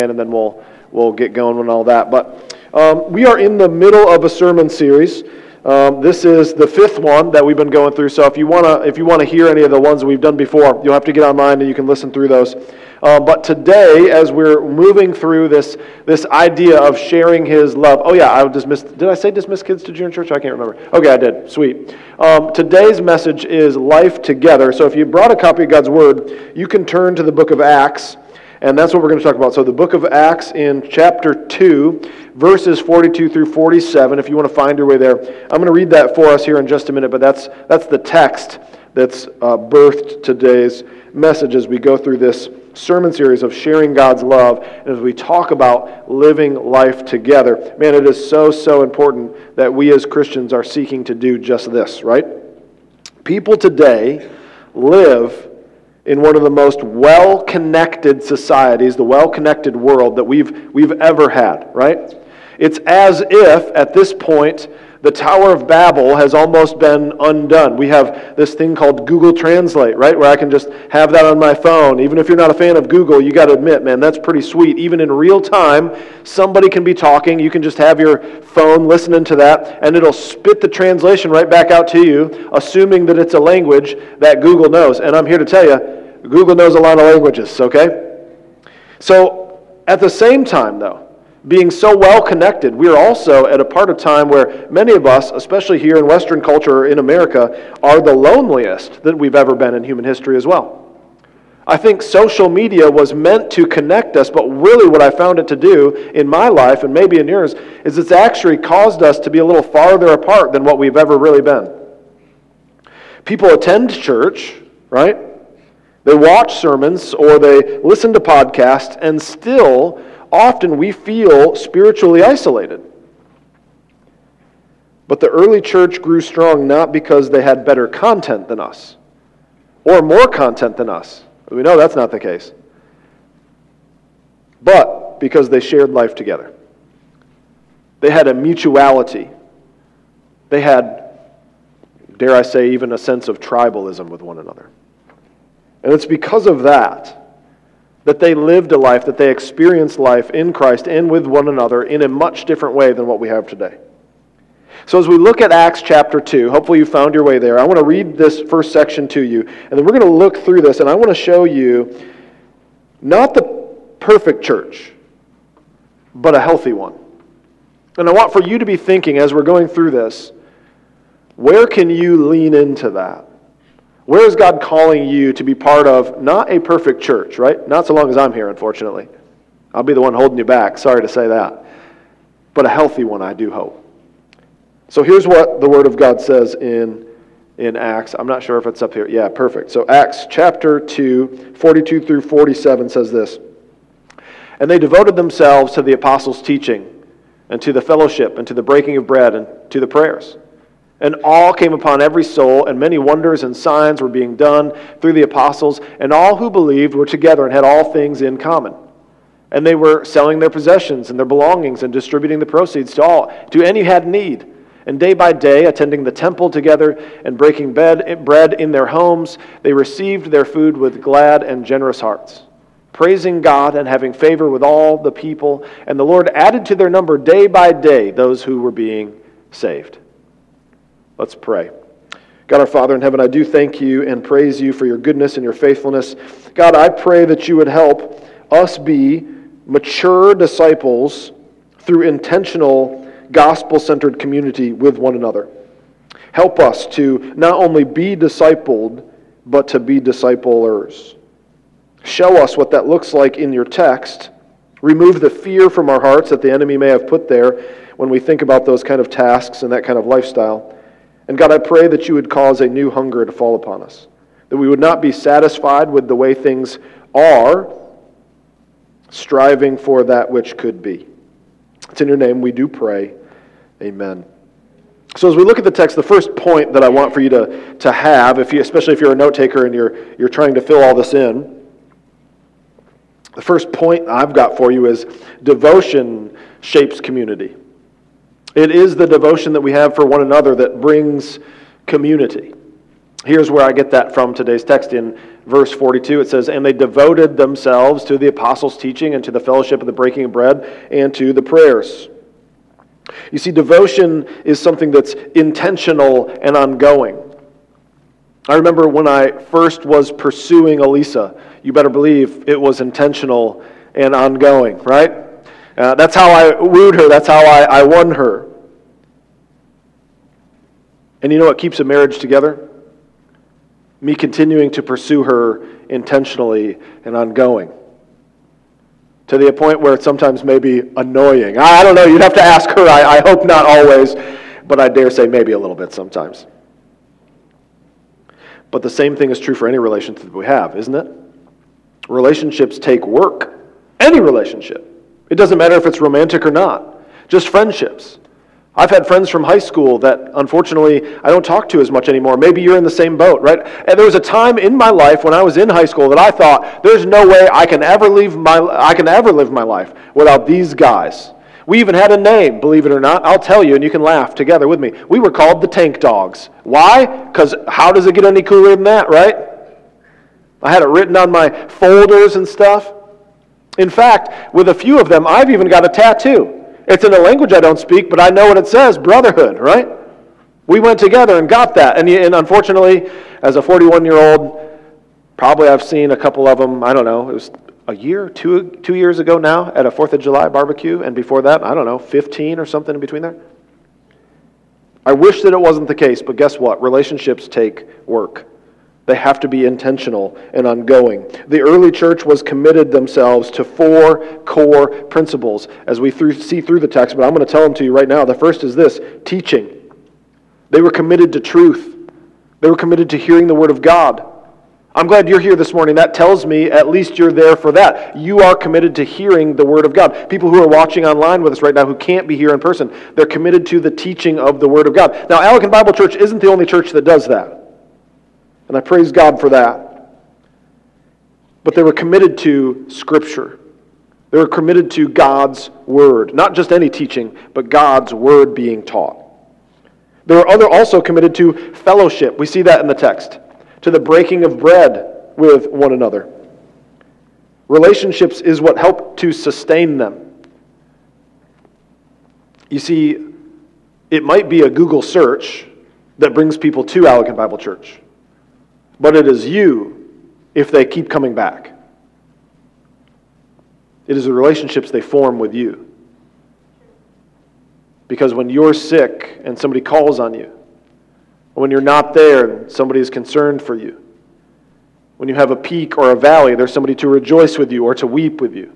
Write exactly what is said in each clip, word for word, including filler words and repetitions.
and then we'll we'll get going on all that. But um, we are in the middle of a sermon series. Um, this is the fifth one that we've been going through. So if you wanna if you wanna hear any of the ones that we've done before, you'll have to get online and you can listen through those. Uh, but today, as we're moving through this this idea of sharing His love. Oh yeah, I dismissed. Did I say dismiss kids to junior church? I can't remember. Okay, I did. Sweet. Um, today's message is life together. So if you brought a copy of God's Word, you can turn to the book of Acts. And that's what we're going to talk about. So the book of Acts in chapter two, verses forty-two through forty-seven, if you want to find your way there. I'm going to read that for us here in just a minute, but that's that's the text that's uh, birthed today's message as we go through this sermon series of sharing God's love and as we talk about living life together. Man, it is so, so important that we as Christians are seeking to do just this, right? People today live in one of the most well-connected societies, the well-connected world that we've we've ever had, right? It's as if, at this point, the Tower of Babel has almost been undone. We have this thing called Google Translate, right, where I can just have that on my phone. Even if you're not a fan of Google, you got to admit, man, that's pretty sweet. Even in real time, somebody can be talking. You can just have your phone listening to that, and it'll spit the translation right back out to you, assuming that it's a language that Google knows. And I'm here to tell you, Google knows a lot of languages, okay? So, at the same time, though, being so well connected, we are also at a part of time where many of us, especially here in Western culture or in America, are the loneliest that we've ever been in human history as well. I think social media was meant to connect us, but really what I found it to do in my life, and maybe in yours, is it's actually caused us to be a little farther apart than what we've ever really been. People attend church, right? They watch sermons or they listen to podcasts, and still, often we feel spiritually isolated. But the early church grew strong not because they had better content than us or more content than us. We know that's not the case. But because they shared life together. They had a mutuality. They had, dare I say, even a sense of tribalism with one another. And it's because of that that they lived a life, that they experienced life in Christ and with one another in a much different way than what we have today. So as we look at Acts chapter two, hopefully you found your way there. I want to read this first section to you, and then we're going to look through this, and I want to show you not the perfect church, but a healthy one. And I want for you to be thinking as we're going through this, where can you lean into that? Where is God calling you to be part of not a perfect church, right? Not so long as I'm here, unfortunately. I'll be the one holding you back. Sorry to say that. But a healthy one, I do hope. So here's what the Word of God says in, in Acts. I'm not sure if it's up here. Yeah, perfect. So Acts chapter two, forty-two through forty-seven says this. And they devoted themselves to the apostles' teaching, and to the fellowship, and to the breaking of bread, and to the prayers. And all came upon every soul, and many wonders and signs were being done through the apostles, and all who believed were together and had all things in common. And they were selling their possessions and their belongings and distributing the proceeds to all, to any who had need. And day by day, attending the temple together and breaking bread in their homes, they received their food with glad and generous hearts, praising God and having favor with all the people. And the Lord added to their number day by day those who were being saved. Let's pray. God our Father in heaven, I do thank you and praise you for your goodness and your faithfulness. God, I pray that you would help us be mature disciples through intentional gospel-centered community with one another. Help us to not only be discipled, but to be disciplers. Show us what that looks like in your text. Remove the fear from our hearts that the enemy may have put there when we think about those kind of tasks and that kind of lifestyle. And God, I pray that you would cause a new hunger to fall upon us, that we would not be satisfied with the way things are, striving for that which could be. It's in your name we do pray. Amen. So as we look at the text, the first point that I want for you to, to have, if you, especially if you're a note taker and you're, you're trying to fill all this in, the first point I've got for you is devotion shapes community. It is the devotion that we have for one another that brings community. Here's where I get that from today's text in verse forty-two, it says, "And they devoted themselves to the apostles' teaching and to the fellowship of the breaking of bread and to the prayers." You see, devotion is something that's intentional and ongoing. I remember when I first was pursuing Elisa, you better believe it was intentional and ongoing, right? Uh, that's how I wooed her. That's how I, I won her. And you know what keeps a marriage together? Me continuing to pursue her intentionally and ongoing. To the point where it sometimes may be annoying. I don't know, you'd have to ask her. I, I hope not always, but I dare say maybe a little bit sometimes. But the same thing is true for any relationship we have, isn't it? Relationships take work. Any relationship. It doesn't matter if it's romantic or not. Just friendships. I've had friends from high school that, unfortunately, I don't talk to as much anymore. Maybe you're in the same boat, right? And there was a time in my life when I was in high school that I thought, there's no way I can ever leave my I can ever live my life without these guys. We even had a name, believe it or not. I'll tell you, and you can laugh together with me. We were called the Tank Dogs. Why? Because how does it get any cooler than that, right? I had it written on my folders and stuff. In fact, with a few of them, I've even got a tattoo. It's in a language I don't speak, but I know what it says, brotherhood, right? We went together and got that. And, and unfortunately, as a forty-one-year-old, probably I've seen a couple of them, I don't know, it was a year, two, two years ago now at a fourth of July barbecue, and before that, I don't know, fifteen or something in between there. I wish that it wasn't the case, but guess what? Relationships take work. They have to be intentional and ongoing. The early church was committed themselves to four core principles as we through, see through the text, but I'm going to tell them to you right now. The first is this, teaching. They were committed to truth. They were committed to hearing the Word of God. I'm glad you're here this morning. That tells me at least you're there for that. You are committed to hearing the Word of God. People who are watching online with us right now who can't be here in person, they're committed to the teaching of the Word of God. Now, Allegan Bible Church isn't the only church that does that. And I praise God for that. But they were committed to Scripture. They were committed to God's Word. Not just any teaching, but God's Word being taught. They were other also committed to fellowship. We see that in the text. To the breaking of bread with one another. Relationships is what helped to sustain them. You see, it might be a Google search that brings people to Allegan Bible Church. But it is you if they keep coming back. It is the relationships they form with you. Because when you're sick and somebody calls on you, or when you're not there and somebody is concerned for you, when you have a peak or a valley, there's somebody to rejoice with you or to weep with you.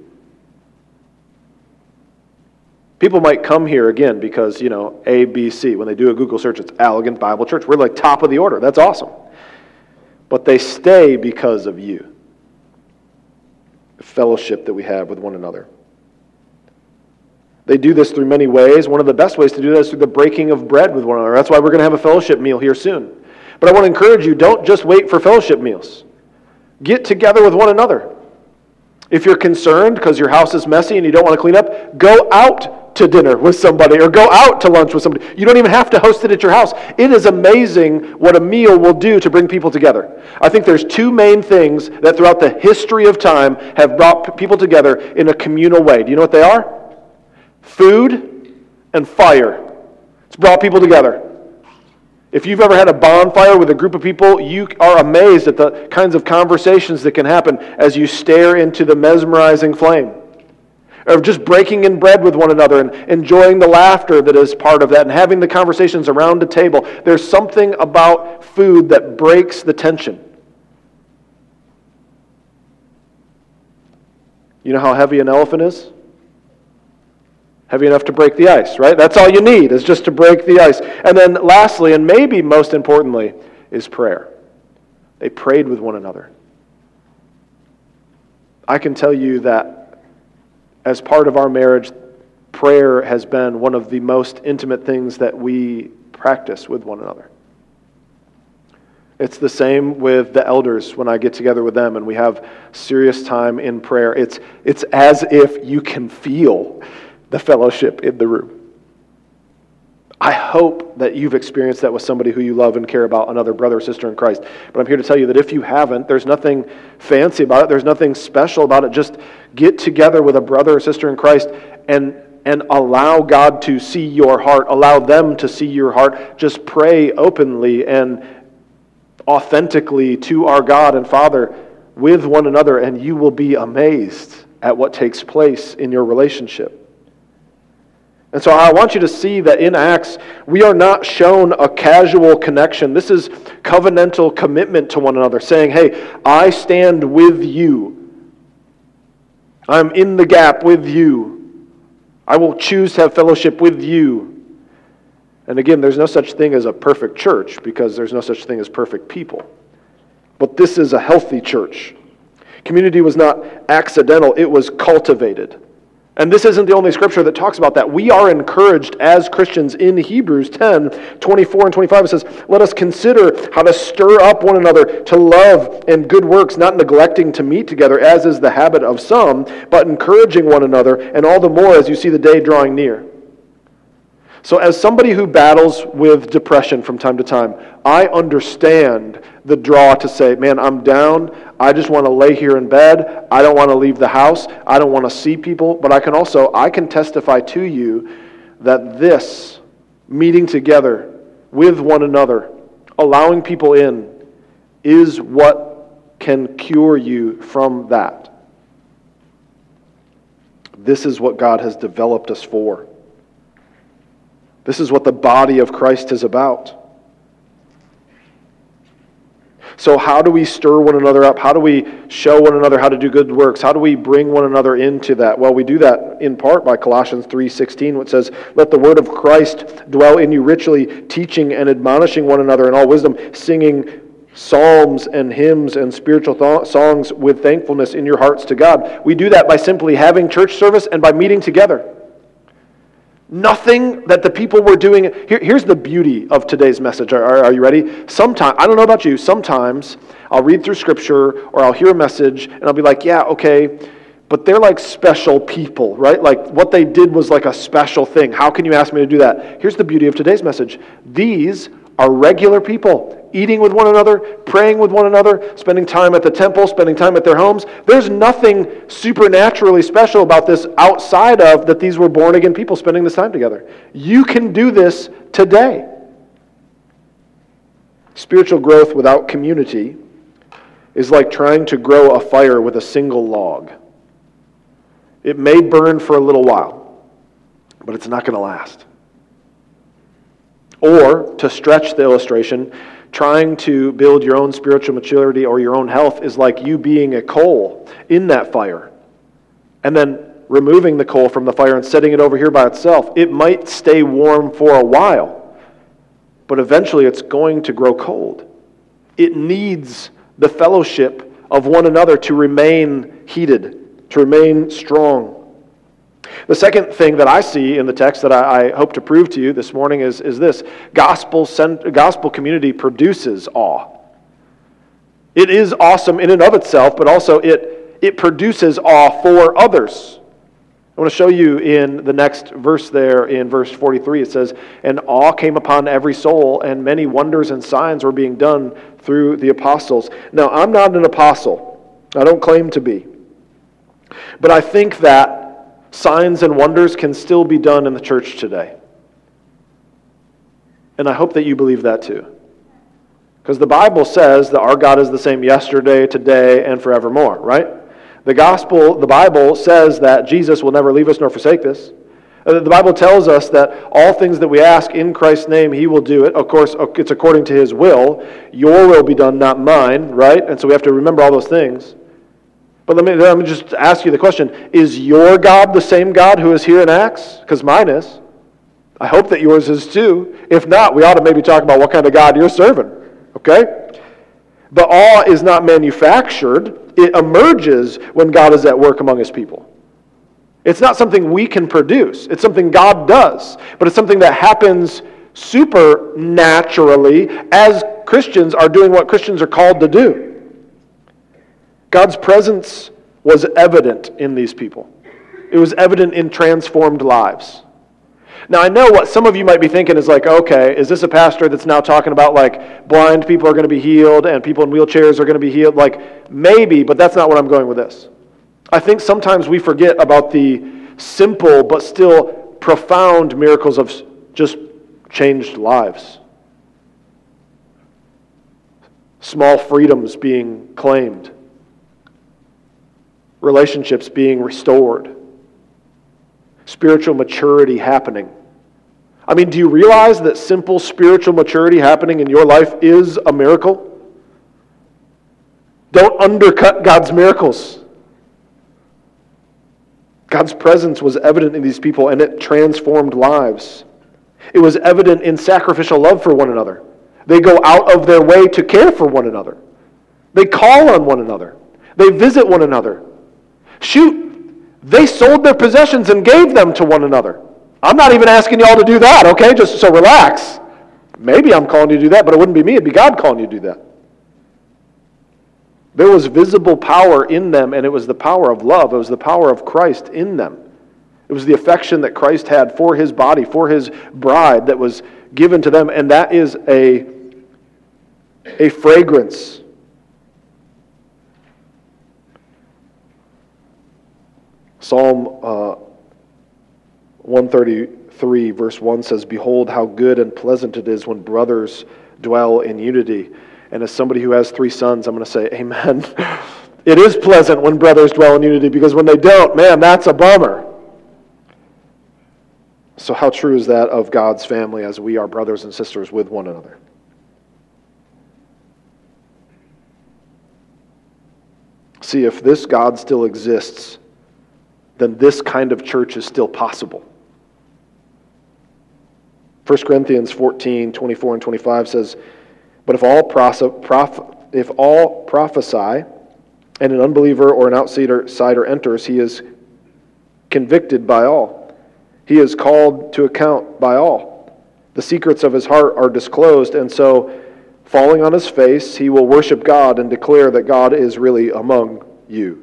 People might come here again because, you know, A, B, C. When they do a Google search, it's Allegan Bible Church. We're like top of the order. That's awesome. But they stay because of you. The fellowship that we have with one another. They do this through many ways. One of the best ways to do that is through the breaking of bread with one another. That's why we're going to have a fellowship meal here soon. But I want to encourage you, don't just wait for fellowship meals. Get together with one another. If you're concerned because your house is messy and you don't want to clean up, go out to dinner with somebody or go out to lunch with somebody. You don't even have to host it at your house. It is amazing what a meal will do to bring people together. I think there's two main things that throughout the history of time have brought people together in a communal way. Do you know what they are? Food and fire. It's brought people together. If you've ever had a bonfire with a group of people, you are amazed at the kinds of conversations that can happen as you stare into the mesmerizing flame. Or just breaking in bread with one another and enjoying the laughter that is part of that and having the conversations around a table. There's something about food that breaks the tension. You know how heavy an elephant is? Heavy enough to break the ice, right? That's all you need, is just to break the ice. And then lastly, and maybe most importantly, is prayer. They prayed with one another. I can tell you that as part of our marriage, prayer has been one of the most intimate things that we practice with one another. It's the same with the elders when I get together with them and we have serious time in prayer. It's, it's as if you can feel the fellowship in the room. I hope that you've experienced that with somebody who you love and care about, another brother or sister in Christ. But I'm here to tell you that if you haven't, there's nothing fancy about it. There's nothing special about it. Just get together with a brother or sister in Christ and, and allow God to see your heart. Allow them to see your heart. Just pray openly and authentically to our God and Father with one another, and you will be amazed at what takes place in your relationship. And so I want you to see that in Acts, we are not shown a casual connection. This is covenantal commitment to one another, saying, hey, I stand with you. I'm in the gap with you. I will choose to have fellowship with you. And again, there's no such thing as a perfect church because there's no such thing as perfect people. But this is a healthy church. Community was not accidental, it was cultivated. And this isn't the only scripture that talks about that. We are encouraged as Christians in Hebrews ten, twenty-four and twenty-five. It says, let us consider how to stir up one another to love and good works, not neglecting to meet together, as is the habit of some, but encouraging one another, and all the more as you see the day drawing near. So as somebody who battles with depression from time to time, I understand the draw to say, man, I'm down. I just want to lay here in bed. I don't want to leave the house. I don't want to see people. But I can also, I can testify to you that this meeting together with one another, allowing people in, is what can cure you from that. This is what God has developed us for. This is what the body of Christ is about. So how do we stir one another up? How do we show one another how to do good works? How do we bring one another into that? Well, we do that in part by Colossians three sixteen, which says, let the word of Christ dwell in you richly, teaching and admonishing one another in all wisdom, singing psalms and hymns and spiritual th- songs with thankfulness in your hearts to God. We do that by simply having church service and by meeting together. Nothing that the people were doing. Here, here's the beauty of today's message. Are, are, are you ready? Sometimes, I don't know about you, sometimes I'll read through Scripture or I'll hear a message and I'll be like, yeah, okay, but they're like special people, right? Like what they did was like a special thing. How can you ask me to do that? Here's the beauty of today's message. These are regular people, eating with one another, praying with one another, spending time at the temple, spending time at their homes. There's nothing supernaturally special about this outside of that these were born-again people spending this time together. You can do this today. Spiritual growth without community is like trying to grow a fire with a single log. It may burn for a little while, but it's not going to last. Or, to stretch the illustration, trying to build your own spiritual maturity or your own health is like you being a coal in that fire and then removing the coal from the fire and setting it over here by itself. It might stay warm for a while, but eventually it's going to grow cold. It needs the fellowship of one another to remain heated, to remain strong. The second thing that I see in the text that I, I hope to prove to you this morning is, is this. Gospel, gospel community produces awe. It is awesome in and of itself, but also it, it produces awe for others. I want to show you in the next verse there, in verse forty-three, it says, and awe came upon every soul, and many wonders and signs were being done through the apostles. Now, I'm not an apostle. I don't claim to be. But I think that signs and wonders can still be done in the church today. And I hope that you believe that too. Because the Bible says that our God is the same yesterday, today, and forevermore, right? The gospel, the Bible says that Jesus will never leave us nor forsake us. The Bible tells us that all things that we ask in Christ's name, He will do it. Of course, it's according to His will. Your will be done, not mine, right? And so we have to remember all those things. But let me, let me just ask you the question, is your God the same God who is here in Acts? Because mine is. I hope that yours is too. If not, we ought to maybe talk about what kind of God you're serving. Okay? But awe is not manufactured. It emerges when God is at work among His people. It's not something we can produce. It's something God does. But it's something that happens supernaturally as Christians are doing what Christians are called to do. God's presence was evident in these people. It was evident in transformed lives. Now, I know what some of you might be thinking is like, okay, is this a pastor that's now talking about like blind people are going to be healed and people in wheelchairs are going to be healed? Like, maybe, but that's not what I'm going with this. I think sometimes we forget about the simple but still profound miracles of just changed lives. Small freedoms being claimed. Relationships being restored. Spiritual maturity happening. I mean, do you realize that simple spiritual maturity happening in your life is a miracle? Don't undercut God's miracles. God's presence was evident in these people, and it transformed lives. It was evident in sacrificial love for one another. They go out of their way to care for one another. They call on one another. They visit one another. Shoot, they sold their possessions and gave them to one another. I'm not even asking y'all to do that, okay? Just so relax. Maybe I'm calling you to do that, but it wouldn't be me. It'd be God calling you to do that. There was visible power in them, and it was the power of love. It was the power of Christ in them. It was the affection that Christ had for his body, for his bride that was given to them, and that is a, a fragrance. Psalm uh, one thirty-three, verse one says, "Behold, how good and pleasant it is when brothers dwell in unity." And as somebody who has three sons, I'm going to say, amen. It is pleasant when brothers dwell in unity, because when they don't, man, that's a bummer. So how true is that of God's family as we are brothers and sisters with one another? See, if this God still exists, then this kind of church is still possible. First Corinthians fourteen, twenty-four and twenty-five says, "But if all pros- prof- if all prophesy, and an unbeliever or an outsider enters, he is convicted by all. He is called to account by all. The secrets of his heart are disclosed, and so, falling on his face, he will worship God and declare that God is really among you."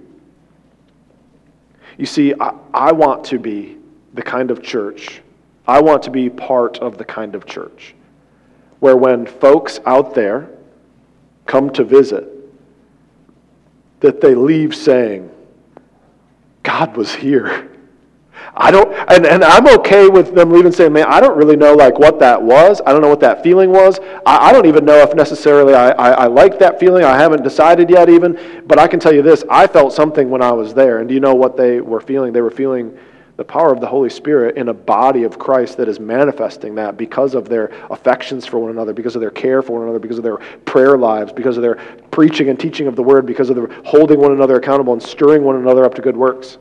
You see, I, I want to be the kind of church, I want to be part of the kind of church where when folks out there come to visit, that they leave saying, God was here. I don't, and, and I'm okay with them leaving saying, man, I don't really know like what that was. I don't know what that feeling was. I, I don't even know if necessarily I, I, I like that feeling. I haven't decided yet even. But I can tell you this, I felt something when I was there. And do you know what they were feeling? They were feeling the power of the Holy Spirit in a body of Christ that is manifesting that because of their affections for one another, because of their care for one another, because of their prayer lives, because of their preaching and teaching of the Word, because of their holding one another accountable and stirring one another up to good works.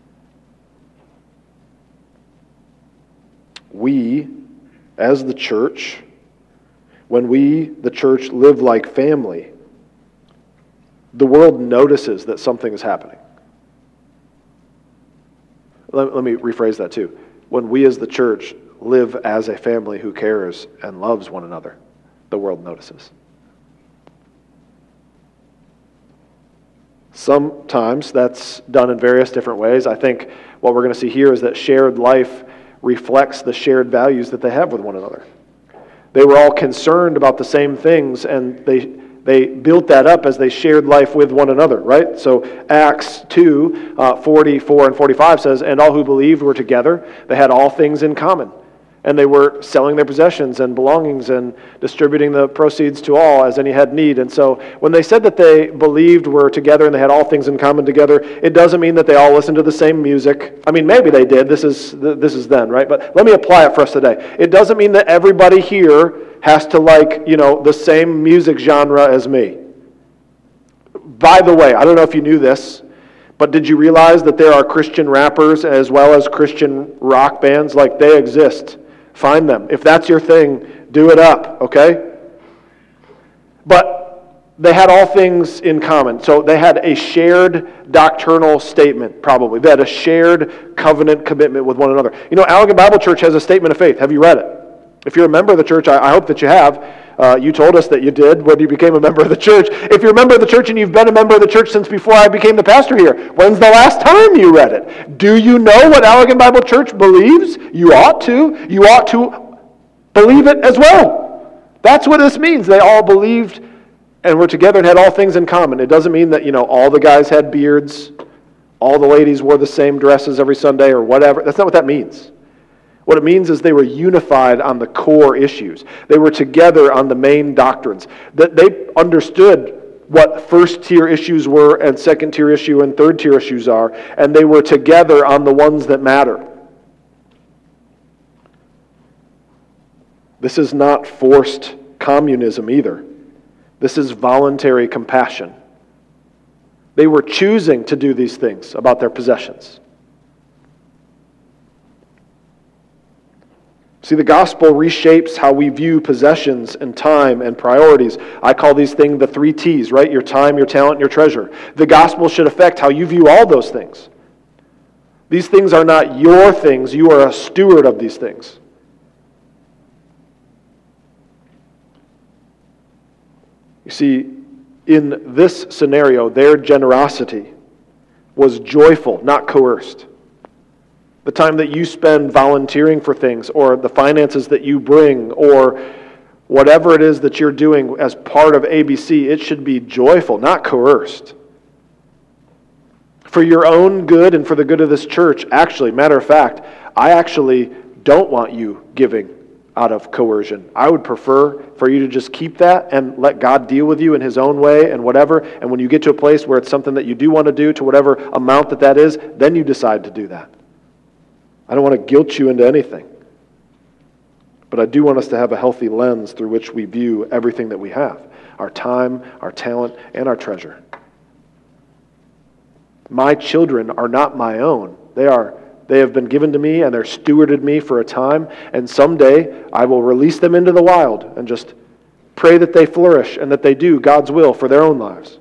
We, as the church, when we, the church, live like family, the world notices that something is happening. Let, let me rephrase that too. When we, as the church, live as a family who cares and loves one another, the world notices. Sometimes that's done in various different ways. I think what we're going to see here is that shared life reflects the shared values that they have with one another. They were all concerned about the same things, and they they built that up as they shared life with one another, right? So Acts two, uh, forty-four and forty-five says, "And all who believed were together. They had all things in common. And they were selling their possessions and belongings and distributing the proceeds to all as any had need." And so when they said that they believed were together and they had all things in common together, it doesn't mean that they all listened to the same music. I mean, maybe they did. This is this is then, right? But let me apply it for us today. It doesn't mean that everybody here has to like, you know, the same music genre as me. By the way, I don't know if you knew this, but did you realize that there are Christian rappers as well as Christian rock bands? Like, they exist. Find them. If that's your thing, do it up, okay? But they had all things in common. So they had a shared doctrinal statement, probably. They had a shared covenant commitment with one another. You know, Allegan Bible Church has a statement of faith. Have you read it? If you're a member of the church, I, I hope that you have. Uh, you told us that you did when you became a member of the church. If you're a member of the church and you've been a member of the church since before I became the pastor here, when's the last time you read it? Do you know what Allegan Bible Church believes? You ought to. You ought to believe it as well. That's what this means. They all believed and were together and had all things in common. It doesn't mean that, you know, all the guys had beards, all the ladies wore the same dresses every Sunday or whatever. That's not what that means. What it means is they were unified on the core issues. They were together on the main doctrines. That they understood what first-tier issues were and second-tier issue and third-tier issues are, and they were together on the ones that matter. This is not forced communism either. This is voluntary compassion. They were choosing to do these things about their possessions. See, the gospel reshapes how we view possessions and time and priorities. I call these things the three T's, right? Your time, your talent, and your treasure. The gospel should affect how you view all those things. These things are not your things. You are a steward of these things. You see, in this scenario, their generosity was joyful, not coerced. The time that you spend volunteering for things, or the finances that you bring, or whatever it is that you're doing as part of A B C, it should be joyful, not coerced. For your own good and for the good of this church, actually, matter of fact, I actually don't want you giving out of coercion. I would prefer for you to just keep that and let God deal with you in His own way and whatever, and when you get to a place where it's something that you do want to do to whatever amount that that is, then you decide to do that. I don't want to guilt you into anything. But I do want us to have a healthy lens through which we view everything that we have. Our time, our talent, and our treasure. My children are not my own. They are, they have been given to me and they're stewarded me for a time. And someday I will release them into the wild and just pray that they flourish and that they do God's will for their own lives.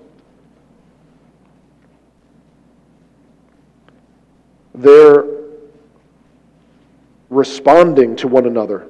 They're responding to one another.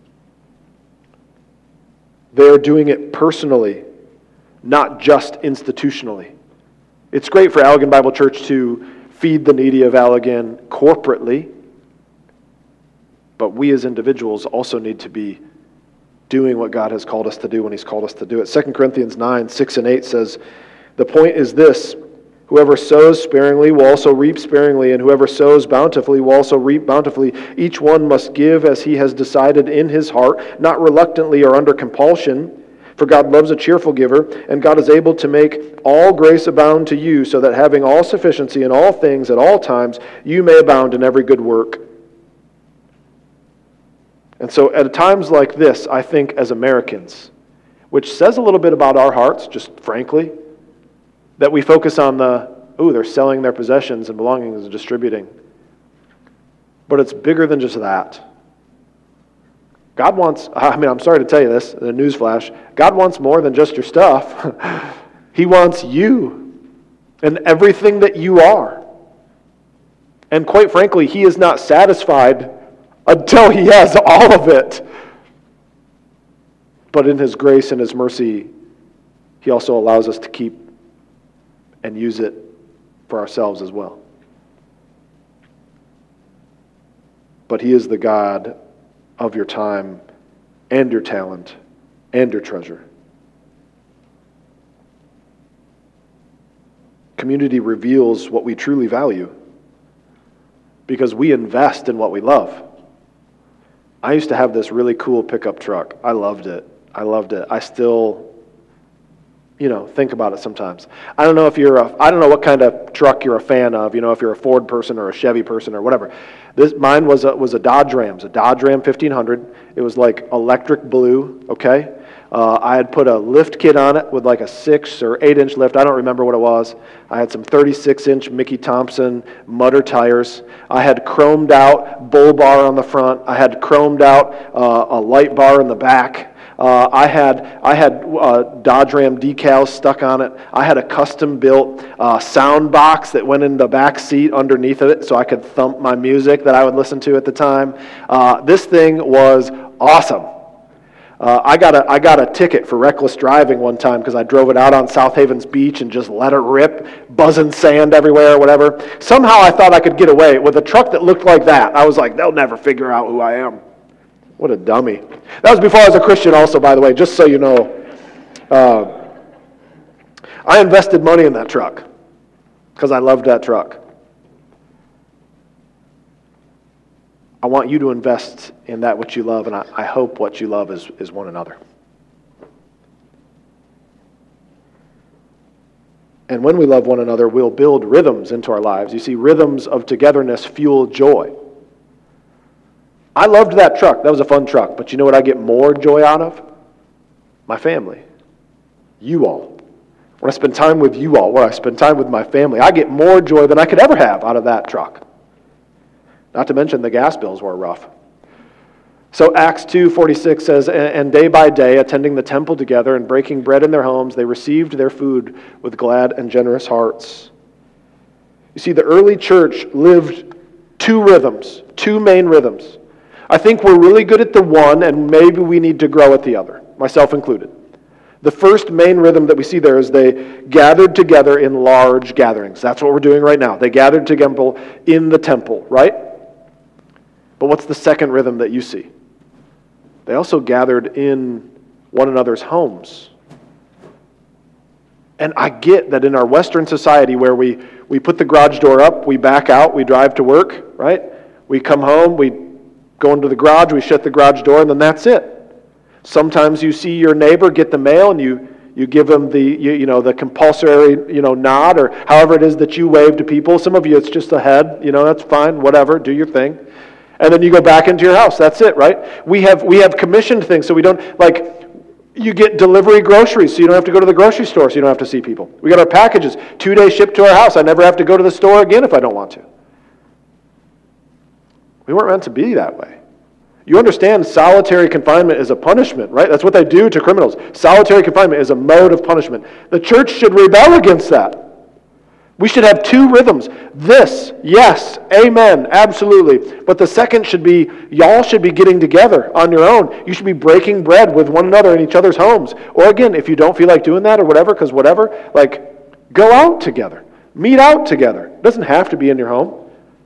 They're doing it personally, not just institutionally. It's great for Allegan Bible Church to feed the needy of Allegan corporately, but we as individuals also need to be doing what God has called us to do when He's called us to do it. Second Corinthians nine, six and eight says, the point is this: whoever sows sparingly will also reap sparingly, and whoever sows bountifully will also reap bountifully. Each one must give as he has decided in his heart, not reluctantly or under compulsion, for God loves a cheerful giver, and God is able to make all grace abound to you, so that having all sufficiency in all things at all times, you may abound in every good work. And so at times like this, I think as Americans, which says a little bit about our hearts, just frankly, that we focus on the, ooh, they're selling their possessions and belongings and distributing. But it's bigger than just that. God wants, I mean, I'm sorry to tell you this, a newsflash, God wants more than just your stuff. He wants you and everything that you are. And quite frankly, He is not satisfied until He has all of it. But in His grace and His mercy, He also allows us to keep and use it for ourselves as well. But He is the God of your time and your talent and your treasure. Community reveals what we truly value because we invest in what we love. I used to have this really cool pickup truck. I loved it. I loved it. I still, you know, think about it sometimes. I don't know if you're a, I don't know what kind of truck you're a fan of, you know, if you're a Ford person or a Chevy person or whatever. This mine was a, was a Dodge Ram, a Dodge Ram fifteen hundred. It was like electric blue, okay? Uh, I had put a lift kit on it with like a six or eight inch lift. I don't remember what it was. I had some thirty-six inch Mickey Thompson Mutter tires. I had chromed out bull bar on the front. I had chromed out uh, a light bar in the back. Uh, I had I had uh, Dodge Ram decals stuck on it. I had a custom-built uh, sound box that went in the back seat underneath of it so I could thump my music that I would listen to at the time. Uh, this thing was awesome. Uh, I got a I got a ticket for reckless driving one time because I drove it out on South Havens Beach and just let it rip, buzzing sand everywhere or whatever. Somehow I thought I could get away with a truck that looked like that. I was like, they'll never figure out who I am. What a dummy. That was before I was a Christian also, by the way, just so you know. Uh, I invested money in that truck because I loved that truck. I want you to invest in that which you love, and I, I hope what you love is, is one another. And when we love one another, we'll build rhythms into our lives. You see, rhythms of togetherness fuel joy. I loved that truck. That was a fun truck. But you know what I get more joy out of? My family. You all. When I spend time with you all, when I spend time with my family, I get more joy than I could ever have out of that truck. Not to mention the gas bills were rough. So Acts two forty-six says, and day by day, attending the temple together and breaking bread in their homes, they received their food with glad and generous hearts. You see, the early church lived two rhythms, two main rhythms. I think we're really good at the one, and maybe we need to grow at the other, myself included. The first main rhythm that we see there is they gathered together in large gatherings. That's what we're doing right now. They gathered together in the temple, right? But what's the second rhythm that you see? They also gathered in one another's homes. And I get that in our Western society where we, we put the garage door up, we back out, we drive to work, right? We come home, we go into the garage, we shut the garage door, and then that's it. Sometimes you see your neighbor get the mail and you, you give them the you, you know the compulsory you know nod or however it is that you wave to people. Some of you it's just a head, you know, that's fine, whatever, do your thing. And then you go back into your house. That's it, right? We have we have commissioned things, so we don't, like, you get delivery groceries, so you don't have to go to the grocery store, so you don't have to see people. We got our packages, two days shipped to our house. I never have to go to the store again if I don't want to. We weren't meant to be that way. You understand solitary confinement is a punishment, right? That's what they do to criminals. Solitary confinement is a mode of punishment. The church should rebel against that. We should have two rhythms. This, yes, amen, absolutely. But the second should be, y'all should be getting together on your own. You should be breaking bread with one another in each other's homes. Or again, if you don't feel like doing that or whatever, because whatever, like, go out together. Meet out together. It doesn't have to be in your home.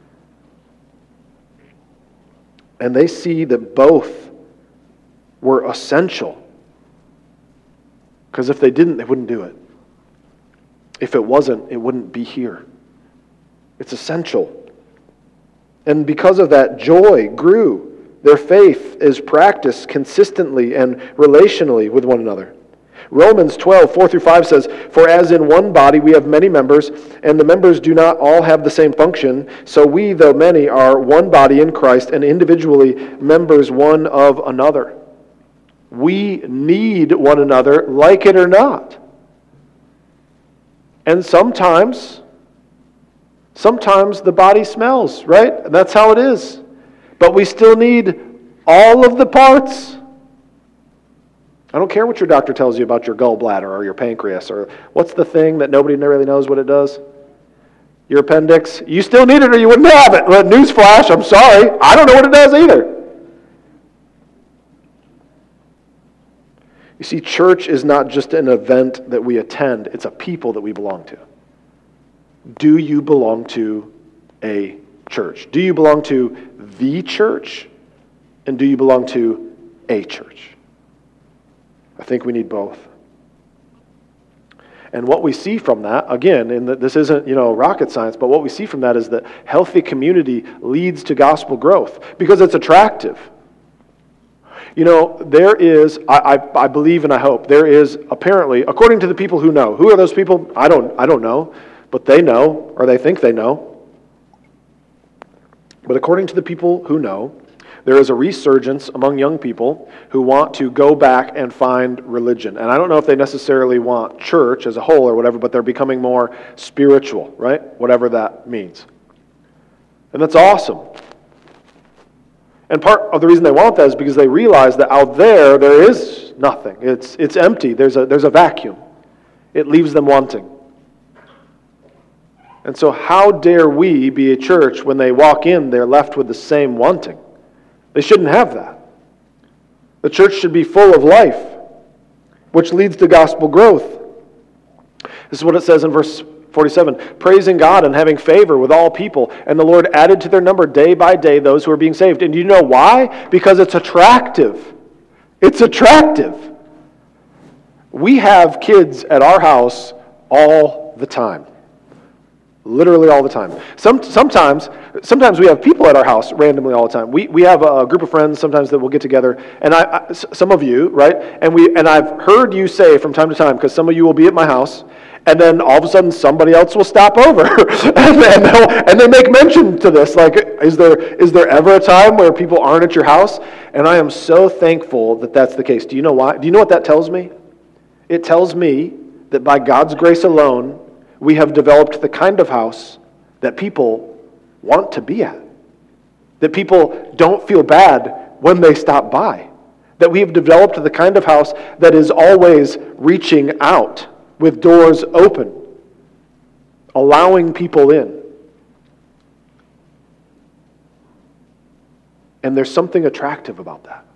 And they see that both were essential. Because if they didn't, they wouldn't do it. If it wasn't, it wouldn't be here. It's essential. And because of that, joy grew. Their faith is practiced consistently and relationally with one another. Romans twelve, four through five says, for as in one body we have many members, and the members do not all have the same function, so we, though many, are one body in Christ, and individually members one of another. We need one another, like it or not. And sometimes, sometimes the body smells, right? And that's how it is. But we still need all of the parts. I don't care what your doctor tells you about your gallbladder or your pancreas or what's the thing that nobody really knows what it does? Your appendix. You still need it or you wouldn't have it. Well, newsflash, I'm sorry. I don't know what it does either. You see, church is not just an event that we attend. It's a people that we belong to. Do you belong to a church? Do you belong to the church? And do you belong to a church? I think we need both. And what we see from that, again, and this isn't, you know, rocket science, but what we see from that is that healthy community leads to gospel growth because it's attractive. You know, there is, I, I, I believe and I hope, there is apparently, according to the people who know, who are those people? I don't, I don't know, but they know, or they think they know. But according to the people who know, there is a resurgence among young people who want to go back and find religion. And I don't know if they necessarily want church as a whole or whatever, but they're becoming more spiritual, right? Whatever that means. And that's awesome. And part of the reason they want that is because they realize that out there, there is nothing. It's, it's empty. There's a, there's a vacuum. It leaves them wanting. And so how dare we be a church when they walk in, they're left with the same wanting? They shouldn't have that. The church should be full of life, which leads to gospel growth. This is what it says in verse forty-seven. Praising God and having favor with all people. And the Lord added to their number day by day those who are being saved. And do you know why? Because it's attractive. It's attractive. We have kids at our house all the time. Literally all the time. Some, sometimes sometimes we have people at our house randomly all the time. We we have a group of friends sometimes that will get together, and I, I some of you, right? And we and I've heard you say from time to time, because some of you will be at my house, and then all of a sudden somebody else will stop over, and, and, and they make mention to this, like, is there is there ever a time where people aren't at your house? And I am so thankful that that's the case. Do you know why? Do you know what that tells me? It tells me that by God's grace alone, we have developed the kind of house that people want to be at. That people don't feel bad when they stop by. That we have developed the kind of house that is always reaching out with doors open, allowing people in. And there's something attractive about that.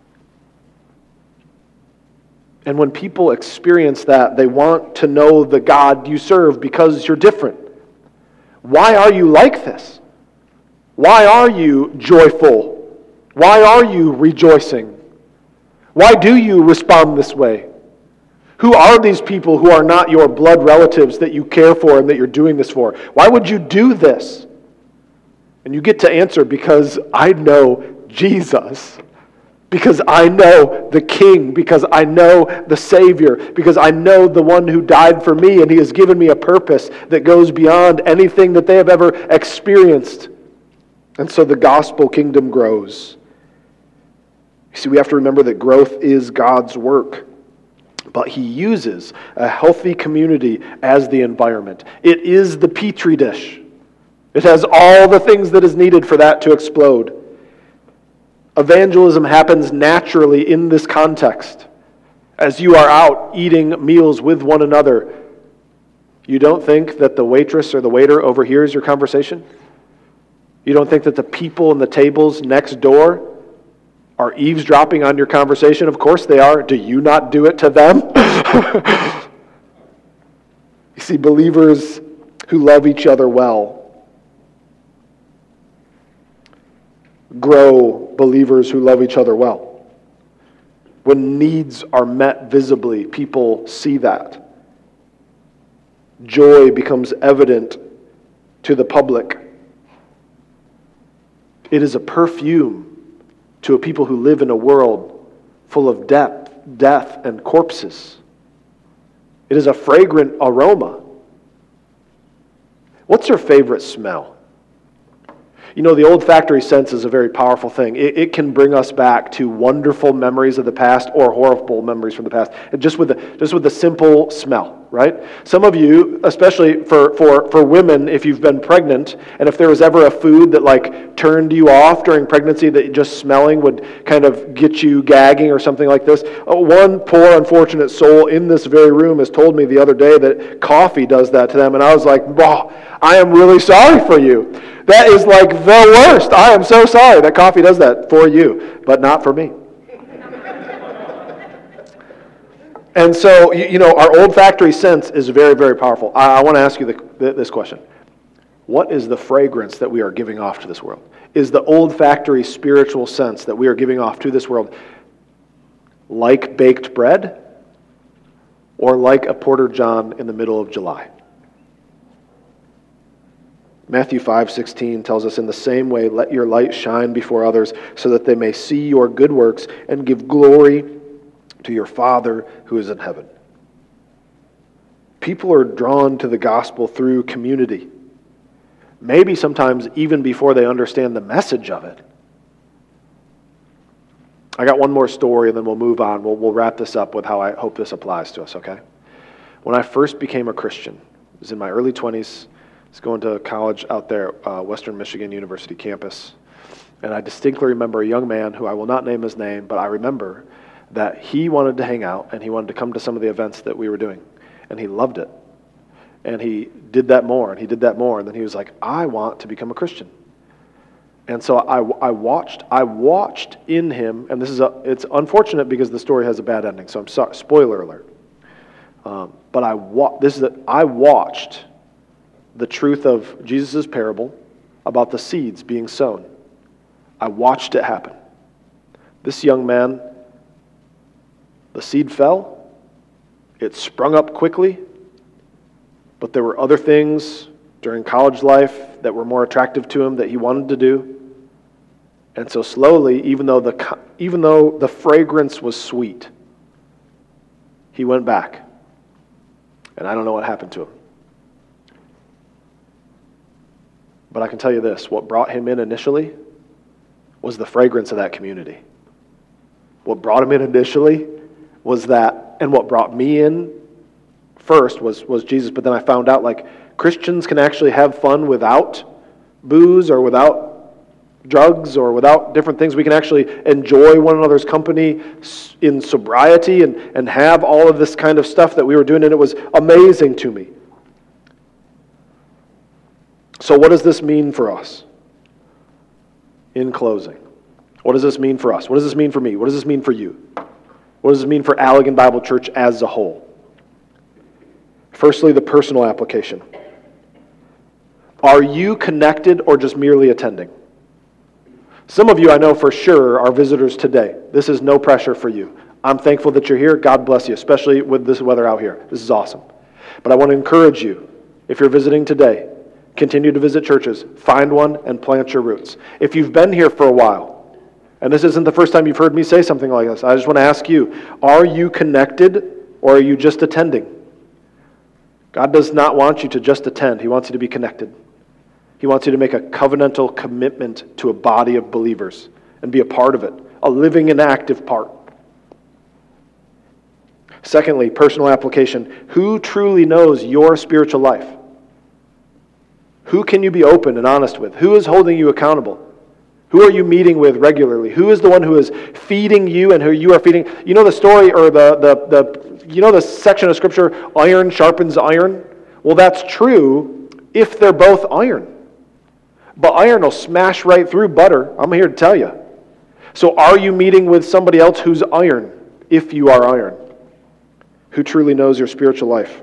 And when people experience that, they want to know the God you serve because you're different. Why are you like this? Why are you joyful? Why are you rejoicing? Why do you respond this way? Who are these people who are not your blood relatives that you care for and that you're doing this for? Why would you do this? And you get to answer, because I know Jesus. Because I know the King, because I know the Savior, because I know the one who died for me, and He has given me a purpose that goes beyond anything that they have ever experienced. And so the gospel kingdom grows. You see, we have to remember that growth is God's work, but He uses a healthy community as the environment. It is the petri dish. It has all the things that is needed for that to explode. Evangelism happens naturally in this context. As you are out eating meals with one another, you don't think that the waitress or the waiter overhears your conversation? You don't think that the people in the tables next door are eavesdropping on your conversation? Of course they are. Do you not do it to them? You see, believers who love each other well grow believers who love each other well. When needs are met visibly, people see that. Joy becomes evident to the public. It is a perfume to a people who live in a world full of death, death and corpses. It is a fragrant aroma. What's your favorite smell? You know, the olfactory sense is a very powerful thing. It, it can bring us back to wonderful memories of the past or horrible memories from the past, just with the just with the simple smell, right? Some of you, especially for, for, for women, if you've been pregnant, and if there was ever a food that like turned you off during pregnancy that just smelling would kind of get you gagging or something like this. One poor unfortunate soul in this very room has told me the other day that coffee does that to them, and I was like, wow, I am really sorry for you. That is like the worst. I am so sorry that coffee does that for you, but not for me. And so, you know, our olfactory sense is very, very powerful. I, I want to ask you the, this question. What is the fragrance that we are giving off to this world? Is the olfactory spiritual sense that we are giving off to this world like baked bread or like a Porter John in the middle of July? Matthew five sixteen tells us, in the same way, let your light shine before others so that they may see your good works and give glory to your Father who is in heaven. People are drawn to the gospel through community. Maybe sometimes even before they understand the message of it. I got one more story and then we'll move on. We'll, we'll wrap this up with how I hope this applies to us, okay? When I first became a Christian, it was in my early twenties. I was going to college out there, uh, Western Michigan University campus. And I distinctly remember a young man who I will not name his name, but I remember that he wanted to hang out and he wanted to come to some of the events that we were doing. And he loved it. And he did that more and he did that more. And then he was like, I want to become a Christian. And so I, I watched, I watched in him, and this is a, it's unfortunate because the story has a bad ending, so I'm sorry, spoiler alert. Um, but I wa- this is a, I watched the truth of Jesus' parable about the seeds being sown. I watched it happen. This young man, the seed fell, it sprung up quickly, but there were other things during college life that were more attractive to him that he wanted to do. And so slowly, even though the even though the fragrance was sweet, he went back. And I don't know what happened to him. But I can tell you this, what brought him in initially was the fragrance of that community. What brought him in initially was that, and what brought me in first was, was Jesus, but then I found out like Christians can actually have fun without booze or without drugs or without different things. We can actually enjoy one another's company in sobriety and, and have all of this kind of stuff that we were doing, and it was amazing to me. So what does this mean for us? In closing, what does this mean for us? What does this mean for me? What does this mean for you? What does this mean for Allegan Bible Church as a whole? Firstly, the personal application. Are you connected or just merely attending? Some of you I know for sure are visitors today. This is no pressure for you. I'm thankful that you're here. God bless you, especially with this weather out here. This is awesome. But I want to encourage you, if you're visiting today, continue to visit churches. Find one and plant your roots. If you've been here for a while, and this isn't the first time you've heard me say something like this, I just want to ask you, are you connected or are you just attending? God does not want you to just attend. He wants you to be connected. He wants you to make a covenantal commitment to a body of believers and be a part of it, a living and active part. Secondly, personal application. Who truly knows your spiritual life? Who can you be open and honest with? Who is holding you accountable? Who are you meeting with regularly? Who is the one who is feeding you and who you are feeding? You know the story or the, the, the you know the section of Scripture, iron sharpens iron? Well, that's true if they're both iron. But iron will smash right through butter. I'm here to tell you. So are you meeting with somebody else who's iron, if you are iron? Who truly knows your spiritual life?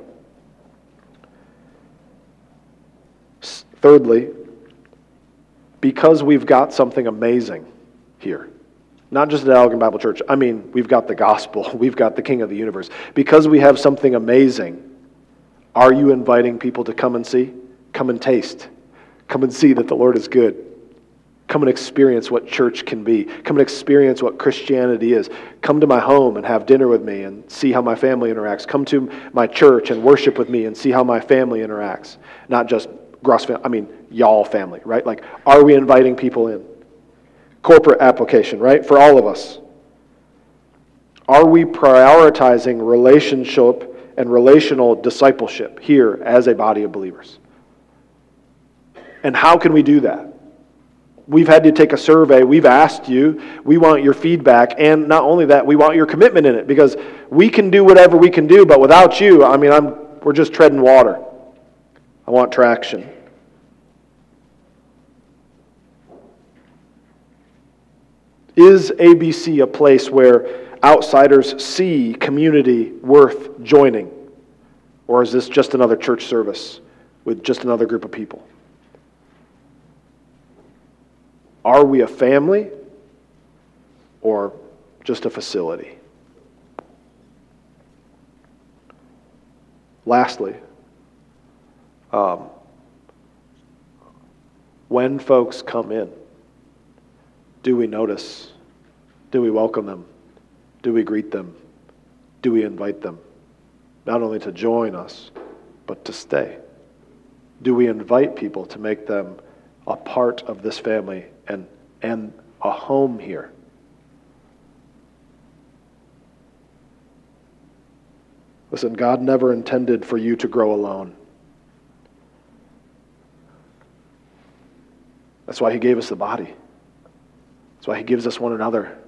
Thirdly, because we've got something amazing here. Not just at Allegan Bible Church. I mean, we've got the gospel. We've got the King of the universe. Because we have something amazing, are you inviting people to come and see? Come and taste. Come and see that the Lord is good. Come and experience what church can be. Come and experience what Christianity is. Come to my home and have dinner with me and see how my family interacts. Come to my church and worship with me and see how my family interacts. Not just Gross family, I mean y'all family, right? Like, are we inviting people in? Corporate application, right? For all of us. Are we prioritizing relationship and relational discipleship here as a body of believers? And how can we do that? We've had to take a survey. We've asked you. We want your feedback. And not only that, we want your commitment in it. Because we can do whatever we can do, but without you, I mean, I'm, we're just treading water. I want traction. Is A B C a place where outsiders see community worth joining? Or is this just another church service with just another group of people? Are we a family or just a facility? Lastly, um, when folks come in, do we notice? Do we welcome them? Do we greet them? Do we invite them? Not only to join us, but to stay. Do we invite people to make them a part of this family and, and a home here? Listen, God never intended for you to grow alone. That's why He gave us the body. That's why he gives us one another.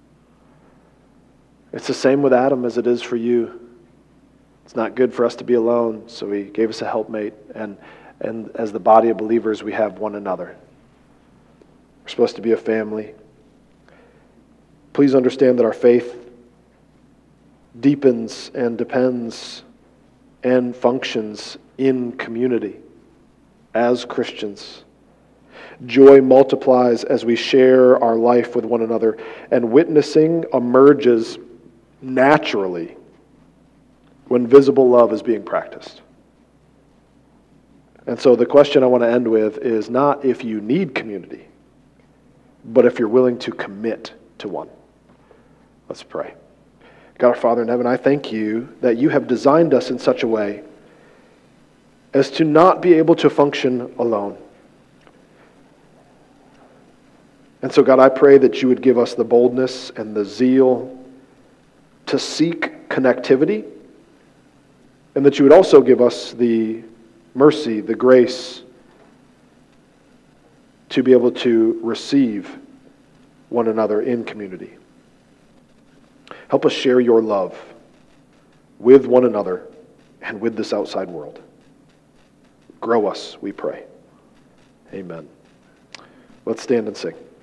It's the same with Adam as it is for you. It's not good for us to be alone, so he gave us a helpmate. And, and as the body of believers, we have one another. We're supposed to be a family. Please understand that our faith deepens and depends and functions in community as Christians. Joy multiplies as we share our life with one another, and witnessing emerges naturally when visible love is being practiced. And so the question I want to end with is not if you need community, but if you're willing to commit to one. Let's pray. God our Father in heaven, I thank you that you have designed us in such a way as to not be able to function alone. And so God, I pray that you would give us the boldness and the zeal to seek connectivity, and that you would also give us the mercy, the grace to be able to receive one another in community. Help us share your love with one another and with this outside world. Grow us, we pray. Amen. Let's stand and sing.